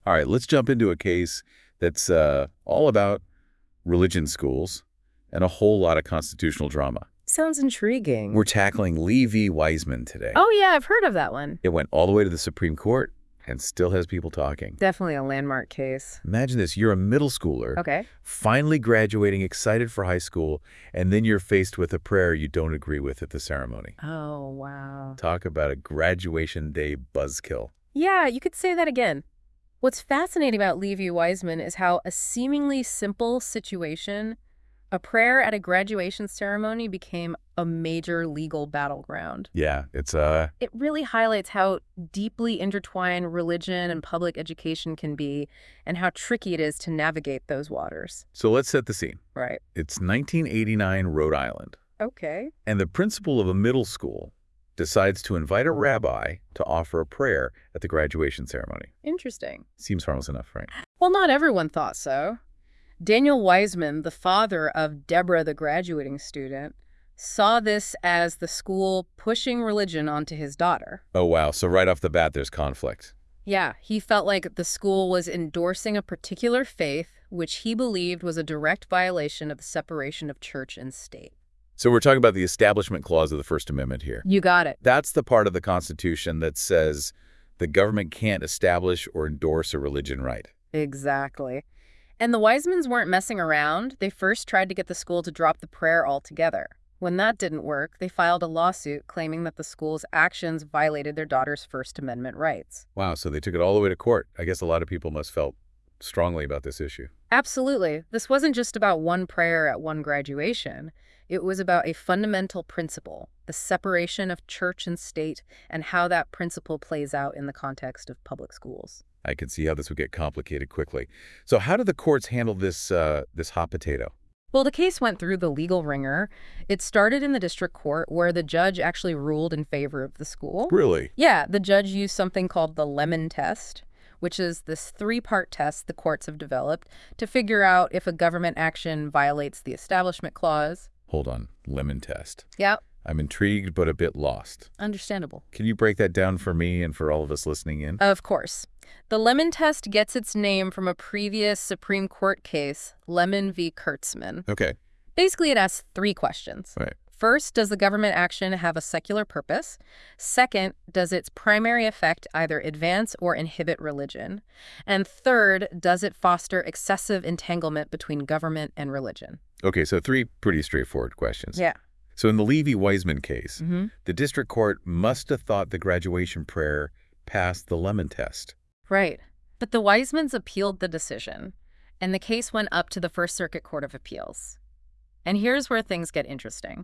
All right, let's jump into a case that's all about religion schools and a whole lot of constitutional drama. Sounds intriguing. We're tackling Lee v. Wiseman today. Oh, yeah, I've heard of that one. It went all the way to the Supreme Court and still has people talking. Definitely a landmark case. Imagine this. You're a middle schooler, Okay. finally graduating, excited for high school, and then you're faced with a prayer you don't agree with at the ceremony. Oh, wow. Talk about a graduation day buzzkill. Yeah, you could say that again. What's fascinating about Lee v. Wiseman is how a seemingly simple situation, a prayer at a graduation ceremony, became a major legal battleground. Yeah, It really highlights how deeply intertwined religion and public education can be and how tricky it is to navigate those waters. So let's set the scene. Right. It's 1989 Rhode Island, Okay. and the principal of a middle school decides to invite a rabbi to offer a prayer at the graduation ceremony. Interesting. Seems harmless enough, right? Well, not everyone thought so. Daniel Wiseman, the father of Deborah, the graduating student, saw this as the school pushing religion onto his daughter. Oh, wow. So right off the bat, there's conflict. Yeah, he felt like the school was endorsing a particular faith, which he believed was a direct violation of the separation of church and state. So we're talking about the Establishment Clause of the First Amendment here. You got it. That's the part of the Constitution that says the government can't establish or endorse a religion right. Exactly. And the Wisemans weren't messing around. They first tried to get the school to drop the prayer altogether. When that didn't work, they filed a lawsuit claiming that the school's actions violated their daughter's First Amendment rights. Wow, so they took it all the way to court. I guess a lot of people must felt strongly about this issue. Absolutely. This wasn't just about one prayer at one graduation. It was about a fundamental principle, the separation of church and state, and how that principle plays out in the context of public schools. I could see how this would get complicated quickly. So how do the courts handle this hot potato? Well, the case went through the legal ringer. It started in the district court, where the judge actually ruled in favor of the school. Really? Yeah, the judge used something called the Lemon test, which is this three-part test the courts have developed to figure out if a government action violates the Establishment Clause. Hold on. Lemon test. Yep, I'm intrigued but a bit lost. understandable. Can you break that down for me and for all of us listening in? Of course. The Lemon test gets its name from a previous Supreme Court case, Lemon v. Kurtzman. Okay. Basically, it asks three questions. Right. First, does the government action have a secular purpose? Second, does its primary effect either advance or inhibit religion? And third, does it foster excessive entanglement between government and religion? Okay, so three pretty straightforward questions. Yeah. So in the Lee v. Wiseman case, Mm-hmm. the district court must have thought the graduation prayer passed the Lemon test. Right. But the Wisemans appealed the decision, and the case went up to the First Circuit Court of Appeals. And here's where things get interesting.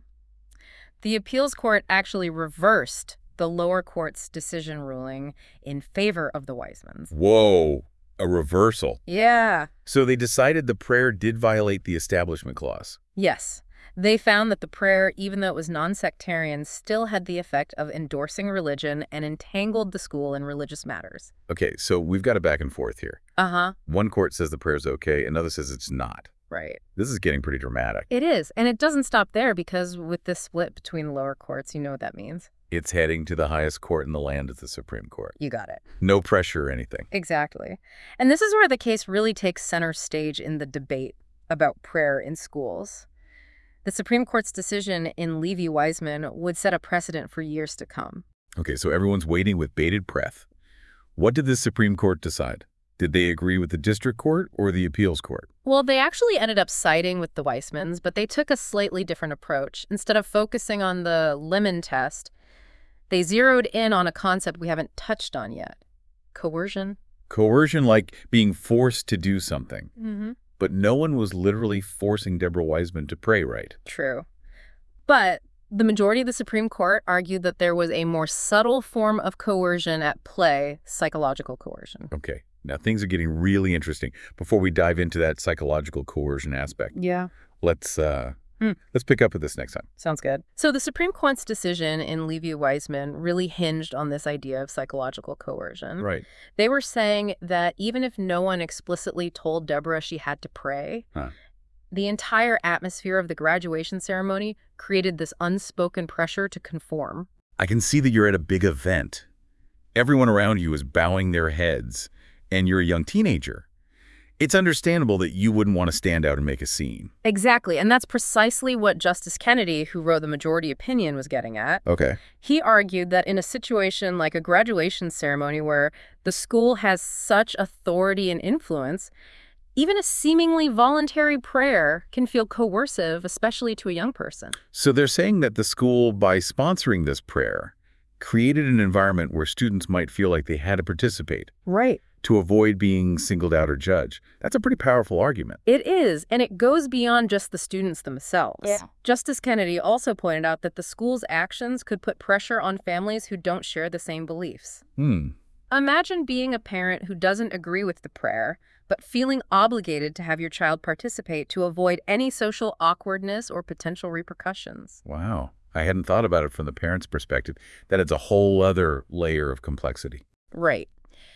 The appeals court actually reversed the lower court's decision ruling in favor of the Wisemans. Whoa, a reversal. Yeah. So they decided the prayer did violate the Establishment Clause. Yes. They found that the prayer, even though it was non-sectarian, still had the effect of endorsing religion and entangled the school in religious matters. Okay, so we've got a back and forth here. Uh-huh. One court says the prayer's okay, another says it's not. Right. This is getting pretty dramatic. It is. And it doesn't stop there, because with this split between the lower courts, you know what that means. It's heading to the highest court in the land at the Supreme Court. You got it. No pressure or anything. Exactly. And this is where the case really takes center stage in the debate about prayer in schools. The Supreme Court's decision in Lee v. Wiseman would set a precedent for years to come. Okay, so everyone's waiting with bated breath. What did the Supreme Court decide? Did they agree with the district court or the appeals court? Well, they actually ended up siding with the Wisemans, but they took a slightly different approach. Instead of focusing on the Lemon test, they zeroed in on a concept we haven't touched on yet: coercion. Coercion, like being forced to do something. Mm-hmm. But no one was literally forcing Deborah Wiseman to pray right. True. But the majority of the Supreme Court argued that there was a more subtle form of coercion at play: psychological coercion. Okay, now things are getting really interesting. Before we dive into that psychological coercion aspect, Yeah. let's pick up with this next time. Sounds good. So the Supreme Court's decision in Lee v. Wiseman really hinged on this idea of psychological coercion. Right. They were saying that even if no one explicitly told Deborah she had to pray, the entire atmosphere of the graduation ceremony created this unspoken pressure to conform. I can see that you're at a big event. Everyone around you is bowing their heads, and you're a young teenager, it's understandable that you wouldn't want to stand out and make a scene. Exactly, and that's precisely what Justice Kennedy, who wrote the majority opinion, was getting at. Okay. He argued that in a situation like a graduation ceremony where the school has such authority and influence, even a seemingly voluntary prayer can feel coercive, especially to a young person. So they're saying that the school, by sponsoring this prayer, created an environment where students might feel like they had to participate Right. to avoid being singled out or judged. That's a pretty powerful argument. It is, and it goes beyond just the students themselves. Yeah. Justice Kennedy also pointed out that the school's actions could put pressure on families who don't share the same beliefs. Imagine being a parent who doesn't agree with the prayer, but feeling obligated to have your child participate to avoid any social awkwardness or potential repercussions. Wow. I hadn't thought about it from the parent's perspective. That adds a whole other layer of complexity. Right.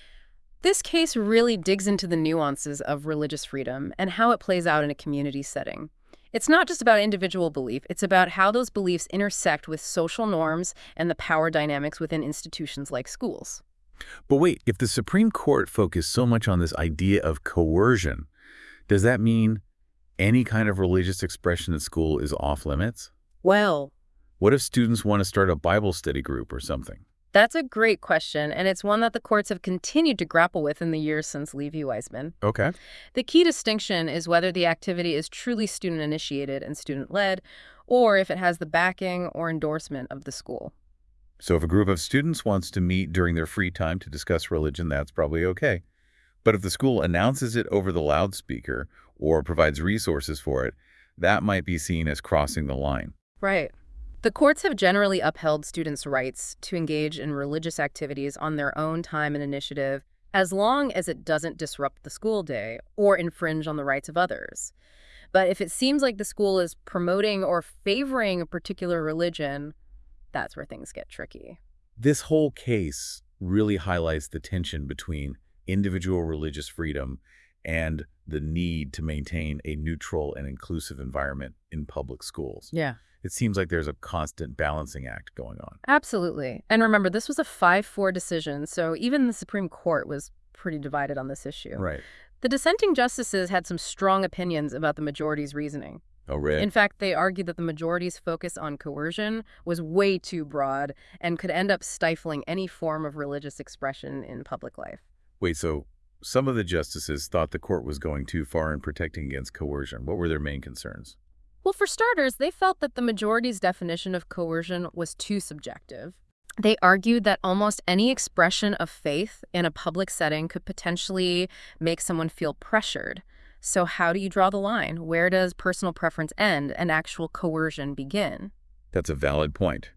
This case really digs into the nuances of religious freedom and how it plays out in a community setting. It's not just about individual belief, it's about how those beliefs intersect with social norms and the power dynamics within institutions like schools. But wait, if the Supreme Court focused so much on this idea of coercion, does that mean any kind of religious expression at school is off limits? Well, What if students want to start a Bible study group or something? that's a great question, and it's one that the courts have continued to grapple with in the years since Lee v. Wiseman. Okay. The key distinction is whether the activity is truly student-initiated and student-led, or if it has the backing or endorsement of the school. So if a group of students wants to meet during their free time to discuss religion, that's probably okay. But if the school announces it over the loudspeaker or provides resources for it, that might be seen as crossing the line. Right. The courts have generally upheld students' rights to engage in religious activities on their own time and initiative, as long as it doesn't disrupt the school day or infringe on the rights of others. But if it seems like the school is promoting or favoring a particular religion, that's where things get tricky. This whole case really highlights the tension between individual religious freedom and the need to maintain a neutral and inclusive environment in public schools. Yeah. It seems like there's a constant balancing act going on. Absolutely. And remember, this was a 5-4 decision, so even the Supreme Court was pretty divided on this issue. Right. The dissenting justices had some strong opinions about the majority's reasoning. Oh, really? In fact, they argued that the majority's focus on coercion was way too broad and could end up stifling any form of religious expression in public life. Wait, so some of the justices thought the court was going too far in protecting against coercion. What were their main concerns? Well, for starters, they felt that the majority's definition of coercion was too subjective. They argued that almost any expression of faith in a public setting could potentially make someone feel pressured. So how do you draw the line? Where does personal preference end and actual coercion begin? That's a valid point.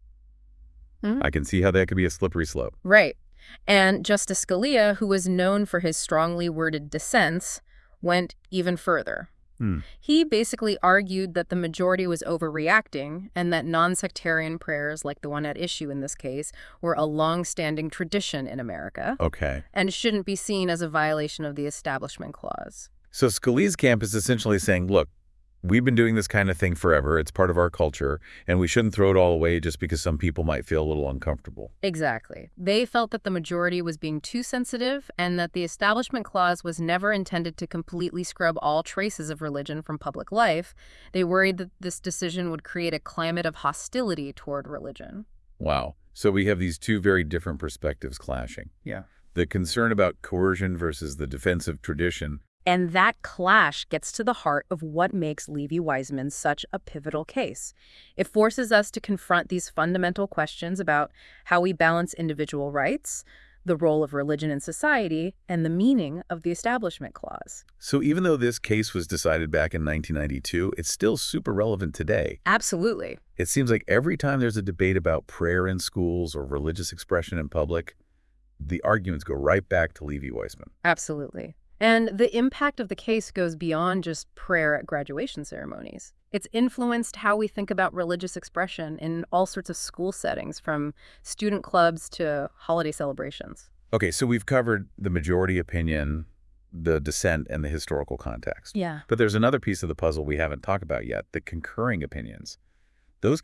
Mhm. I can see how that could be a slippery slope. Right. And Justice Scalia, who was known for his strongly worded dissents, went even further. He basically argued that the majority was overreacting and that non-sectarian prayers, like the one at issue in this case, were a long-standing tradition in America Okay. and shouldn't be seen as a violation of the Establishment Clause. So Scalia's camp is essentially saying, look, we've been doing this kind of thing forever. It's part of our culture, and we shouldn't throw it all away just because some people might feel a little uncomfortable. Exactly. They felt that the majority was being too sensitive and that the Establishment Clause was never intended to completely scrub all traces of religion from public life. They worried that this decision would create a climate of hostility toward religion. Wow. So we have these two very different perspectives clashing. Yeah. The concern about coercion versus the defense of tradition. And that clash gets to the heart of what makes Lee v. Wiseman such a pivotal case. It forces us to confront these fundamental questions about how we balance individual rights, the role of religion in society, and the meaning of the Establishment Clause. So even though this case was decided back in 1992, it's still super relevant today. Absolutely. It seems like every time there's a debate about prayer in schools or religious expression in public, the arguments go right back to Lee v. Wiseman. Absolutely. And the impact of the case goes beyond just prayer at graduation ceremonies. It's influenced how we think about religious expression in all sorts of school settings, from student clubs to holiday celebrations. Okay, so we've covered the majority opinion, the dissent, and the historical context. Yeah. But there's another piece of the puzzle we haven't talked about yet, the concurring opinions. Those can be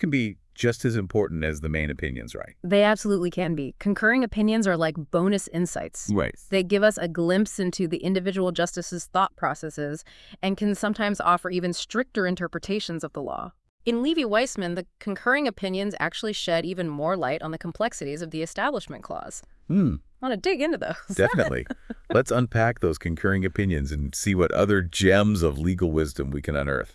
just as important as the main opinions, right? They absolutely can be. Concurring opinions are like bonus insights. Right. They give us a glimpse into the individual justice's thought processes and can sometimes offer even stricter interpretations of the law. In Levy-Weissman, the concurring opinions actually shed even more light on the complexities of the Establishment Clause. I want to dig into those. Definitely. Let's unpack those concurring opinions and see what other gems of legal wisdom we can unearth.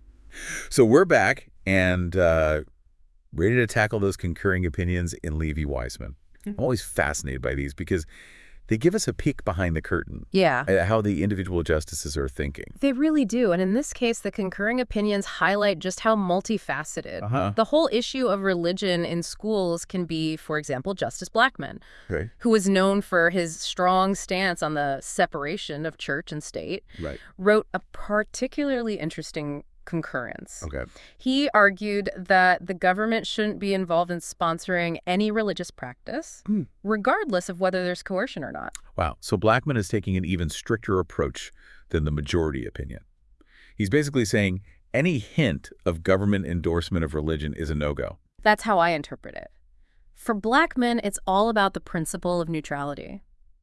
So we're back and ready to tackle those concurring opinions in Levy-Weissman. I'm always fascinated by these because they give us a peek behind the curtain Yeah. at how the individual justices are thinking. They really do. And in this case, the concurring opinions highlight just how multifaceted. The whole issue of religion in schools can be, for example, Justice Blackmun, Okay. who was known for his strong stance on the separation of church and state, Right. wrote a particularly interesting concurrence. Okay. He argued that the government shouldn't be involved in sponsoring any religious practice, regardless of whether there's coercion or not. Wow. So Blackmun is taking an even stricter approach than the majority opinion. He's basically saying any hint of government endorsement of religion is a no-go. That's how I interpret it. For Blackmun, it's all about the principle of neutrality.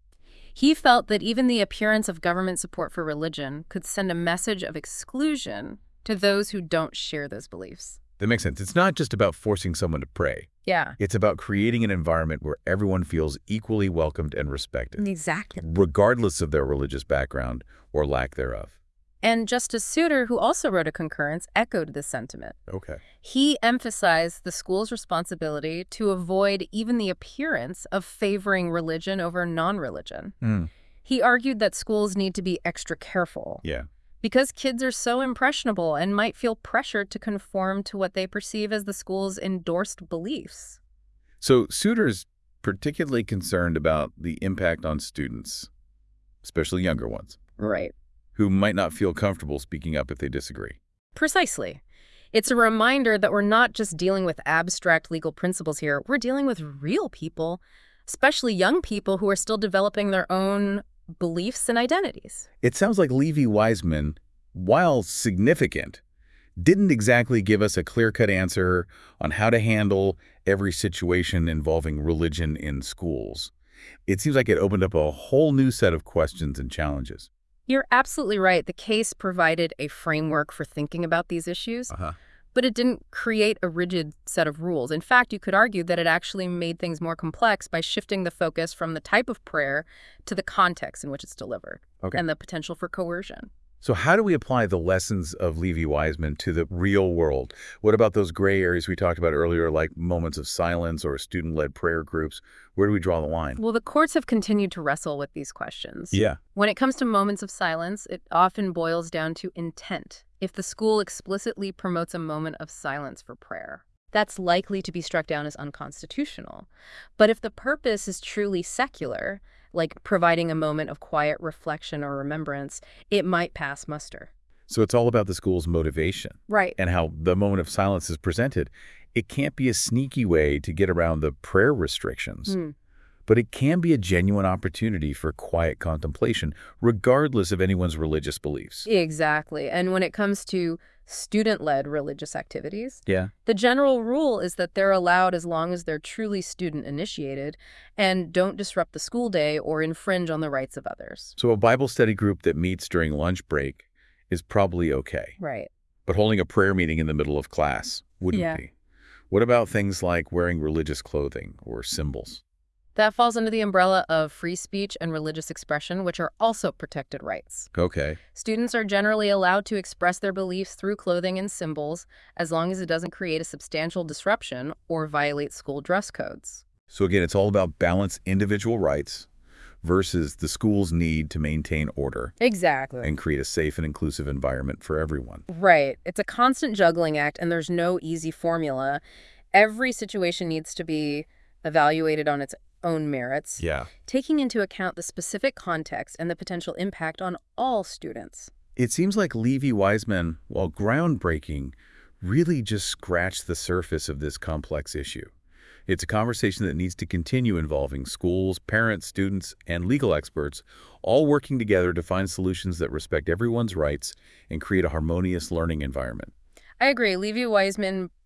He felt that even the appearance of government support for religion could send a message of exclusion to those who don't share those beliefs. That makes sense. It's not just about forcing someone to pray. Yeah. It's about creating an environment where everyone feels equally welcomed and respected, Exactly. regardless of their religious background or lack thereof. And Justice Souter, who also wrote a concurrence, echoed this sentiment. Okay. He emphasized the school's responsibility to avoid even the appearance of favoring religion over non-religion. He argued that schools need to be extra careful Yeah. because kids are so impressionable and might feel pressured to conform to what they perceive as the school's endorsed beliefs. So Souter's particularly concerned about the impact on students, especially younger ones, Right. who might not feel comfortable speaking up if they disagree. Precisely. It's a reminder that we're not just dealing with abstract legal principles here. We're dealing with real people, especially young people who are still developing their own beliefs and identities. It sounds like Levy-Weissman, while significant, didn't exactly give us a clear-cut answer on how to handle every situation involving religion in schools. It seems like it opened up a whole new set of questions and challenges. You're absolutely right. The case provided a framework for thinking about these issues, but it didn't create a rigid set of rules. In fact, you could argue that it actually made things more complex by shifting the focus from the type of prayer to the context in which it's delivered and the potential for coercion. So how do we apply the lessons of Levy-Weissman to the real world? What about those gray areas we talked about earlier, like moments of silence or student-led prayer groups? Where do we draw the line? Well, the courts have continued to wrestle with these questions. Yeah. When it comes to moments of silence, it often boils down to intent. If the school explicitly promotes a moment of silence for prayer, that's likely to be struck down as unconstitutional. But if the purpose is truly secular, like providing a moment of quiet reflection or remembrance, it might pass muster. So it's all about the school's motivation. Right. And how the moment of silence is presented. It can't be a sneaky way to get around the prayer restrictions, but it can be a genuine opportunity for quiet contemplation, regardless of anyone's religious beliefs. Exactly. And when it comes to student-led religious activities, Yeah. the general rule is that they're allowed as long as they're truly student-initiated and don't disrupt the school day or infringe on the rights of others. So a Bible study group that meets during lunch break is probably okay. Right. But holding a prayer meeting in the middle of class wouldn't be. What about things like wearing religious clothing or symbols? That falls under the umbrella of free speech and religious expression, which are also protected rights. Okay. Students are generally allowed to express their beliefs through clothing and symbols as long as it doesn't create a substantial disruption or violate school dress codes. So again, it's all about balance individual rights versus the school's need to maintain order Exactly. and create a safe and inclusive environment for everyone. Right. It's a constant juggling act, and there's no easy formula. Every situation needs to be evaluated on its own merits, Yeah. taking into account the specific context and the potential impact on all students. It seems like Levy-Weissman, while groundbreaking, really just scratched the surface of this complex issue. It's a conversation that needs to continue involving schools, parents, students, and legal experts, all working together to find solutions that respect everyone's rights and create a harmonious learning environment. I agree. Levy-Weissman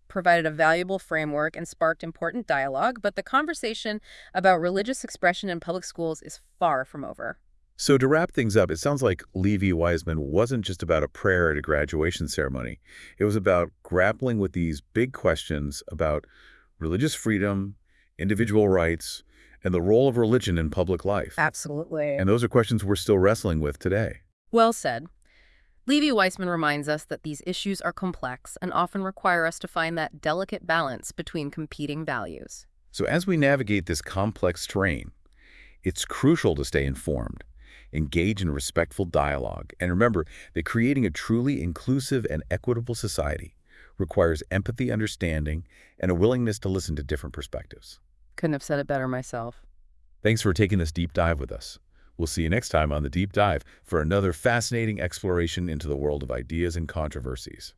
provided a valuable framework and sparked important dialogue, but the conversation about religious expression in public schools is far from over. So to wrap things up, it sounds like Levi Wiseman wasn't just about a prayer at a graduation ceremony. It was about grappling with these big questions about religious freedom, individual rights, and the role of religion in public life. Absolutely. And those are questions we're still wrestling with today. Well said. Levi Weissman reminds us that these issues are complex and often require us to find that delicate balance between competing values. So as we navigate this complex terrain, it's crucial to stay informed, engage in respectful dialogue, and remember that creating a truly inclusive and equitable society requires empathy, understanding, and a willingness to listen to different perspectives. Couldn't have said it better myself. Thanks for taking this deep dive with us. We'll see you next time on The Deep Dive for another fascinating exploration into the world of ideas and controversies.